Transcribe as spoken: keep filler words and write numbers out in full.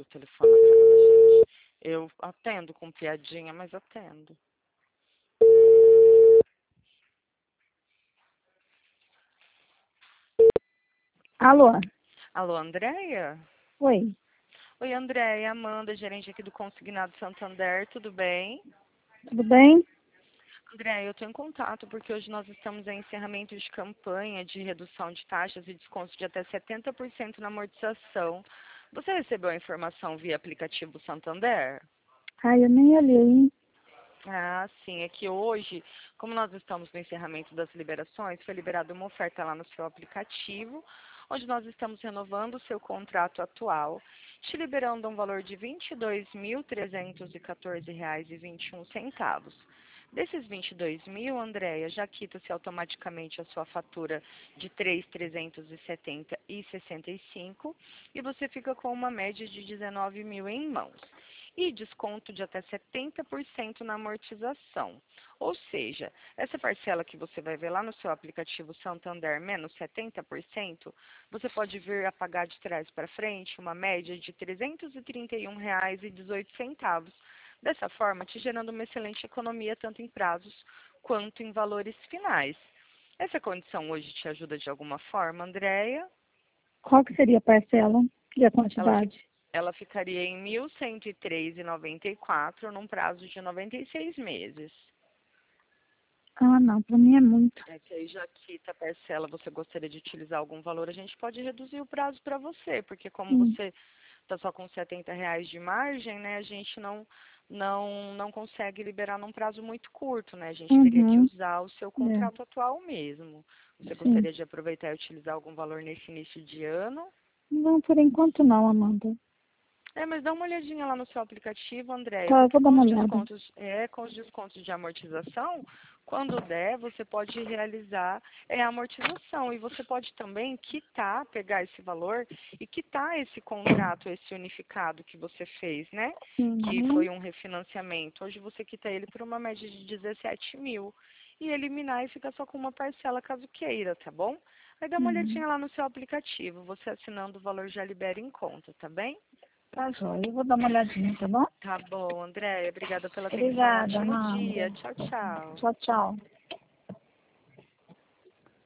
que o telefone atende, gente. Eu atendo com piadinha, mas atendo. Alô? Alô, Andréia? Oi, Oi, Andréia, Amanda, gerente aqui do Consignado Santander, tudo bem? tudo bem? Andréia, eu estou em contato porque hoje nós estamos em encerramento de campanha de redução de taxas e descontos de até setenta por cento na amortização. Você recebeu a informação via aplicativo Santander? Ai, eu nem olhei. Ah, sim. É que hoje, como nós estamos no encerramento das liberações, foi liberada uma oferta lá no seu aplicativo, onde nós estamos renovando o seu contrato atual, te liberando um valor de vinte e dois mil trezentos e quatorze reais e vinte e um centavos. Desses vinte e dois mil, Andréia, já quita-se automaticamente a sua fatura de três mil trezentos e setenta reais e sessenta e cinco centavos e você fica com uma média de dezenove mil em mãos e desconto de até setenta por cento na amortização. Ou seja, essa parcela que você vai ver lá no seu aplicativo Santander menos setenta por cento, você pode vir a pagar de trás para frente uma média de trezentos e trinta e um reais e dezoito centavos. Dessa forma, te gerando uma excelente economia tanto em prazos quanto em valores finais. Essa condição hoje te ajuda de alguma forma, Andréia? Qual que seria a parcela e a Ela, fi- quantidade? ela ficaria em mil cento e três reais e noventa e quatro centavos num prazo de noventa e seis meses. Ah, não, para mim é muito. É que aí já quita a parcela, você gostaria de utilizar algum valor, a gente pode reduzir o prazo para você, porque como Hum, você está só com setenta reais de margem, né, a gente não, não, não consegue liberar num prazo muito curto, né? A gente teria que uhum, usar o seu é, contrato atual mesmo. Você sim. gostaria de aproveitar e utilizar algum valor nesse início de ano? Não, por enquanto não, Amanda. É, mas dá uma olhadinha lá no seu aplicativo, Andréia, Tá, eu porque vou dar com uma os olhada. descontos, é, com os descontos de amortização, quando der, você pode realizar é, a amortização e você pode também quitar, pegar esse valor e quitar esse contrato, esse unificado que você fez, né? Que Uhum, foi um refinanciamento. Hoje você quita ele por uma média de dezessete mil e eliminar e fica só com uma parcela caso queira, tá bom? Aí dá uma uhum. olhadinha lá no seu aplicativo, você assinando o valor já libera em conta, tá bem? Tá joia, eu vou dar uma olhadinha, tá bom? Tá bom, Andréia. Obrigada pela atenção. Obrigada, Ótimo dia. Amanda. Tchau, tchau. Tchau, tchau.